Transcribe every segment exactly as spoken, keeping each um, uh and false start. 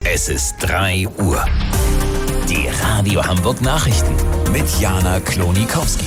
Es ist drei Uhr. Die Radio Hamburg Nachrichten mit Jana Klonikowski.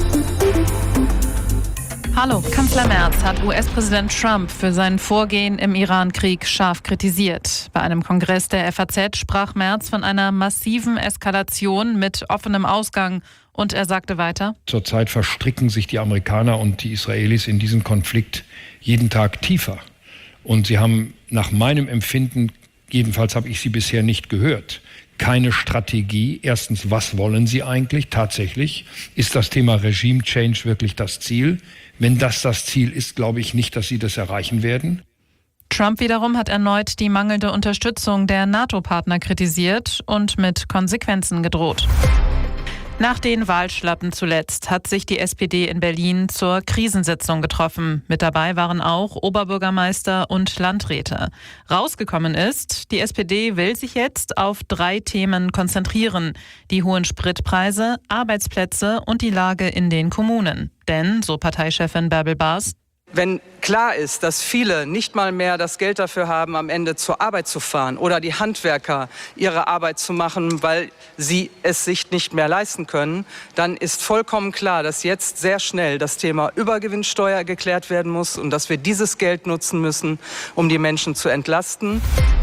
Hallo, Kanzler Merz hat U S-Präsident Trump für sein Vorgehen im Iran-Krieg scharf kritisiert. Bei einem Kongress der F A Z sprach Merz von einer massiven Eskalation mit offenem Ausgang. Und er sagte weiter: Zurzeit verstricken sich die Amerikaner und die Israelis in diesen Konflikt jeden Tag tiefer. Und sie haben nach meinem Empfinden, jedenfalls habe ich sie bisher nicht gehört, keine Strategie. Erstens, was wollen sie eigentlich tatsächlich? Ist das Thema Regime Change wirklich das Ziel? Wenn das das Ziel ist, glaube ich nicht, dass sie das erreichen werden. Trump wiederum hat erneut die mangelnde Unterstützung der NATO-Partner kritisiert und mit Konsequenzen gedroht. Nach den Wahlschlappen zuletzt hat sich die S P D in Berlin zur Krisensitzung getroffen. Mit dabei waren auch Oberbürgermeister und Landräte. Rausgekommen ist, die S P D will sich jetzt auf drei Themen konzentrieren: die hohen Spritpreise, Arbeitsplätze und die Lage in den Kommunen. Denn, so Parteichefin Bärbel Baas, wenn klar ist, dass viele nicht mal mehr das Geld dafür haben, am Ende zur Arbeit zu fahren oder die Handwerker ihre Arbeit zu machen, weil sie es sich nicht mehr leisten können, dann ist vollkommen klar, dass jetzt sehr schnell das Thema Übergewinnsteuer geklärt werden muss und dass wir dieses Geld nutzen müssen, um die Menschen zu entlasten.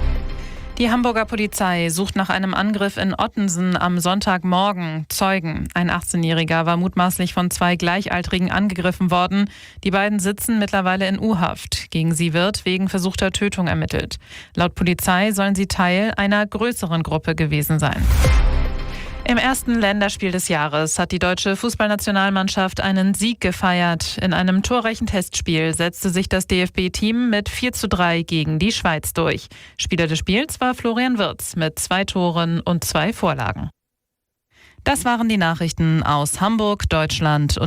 Die Hamburger Polizei sucht nach einem Angriff in Ottensen am Sonntagmorgen Zeugen. Ein achtzehnjähriger war mutmaßlich von zwei Gleichaltrigen angegriffen worden. Die beiden sitzen mittlerweile in U-Haft. Gegen sie wird wegen versuchter Tötung ermittelt. Laut Polizei sollen sie Teil einer größeren Gruppe gewesen sein. Im ersten Länderspiel des Jahres hat die deutsche Fußballnationalmannschaft einen Sieg gefeiert. In einem torreichen Testspiel setzte sich das D F B-Team mit vier zu drei gegen die Schweiz durch. Spieler des Spiels war Florian Wirtz mit zwei Toren und zwei Vorlagen. Das waren die Nachrichten aus Hamburg, Deutschland und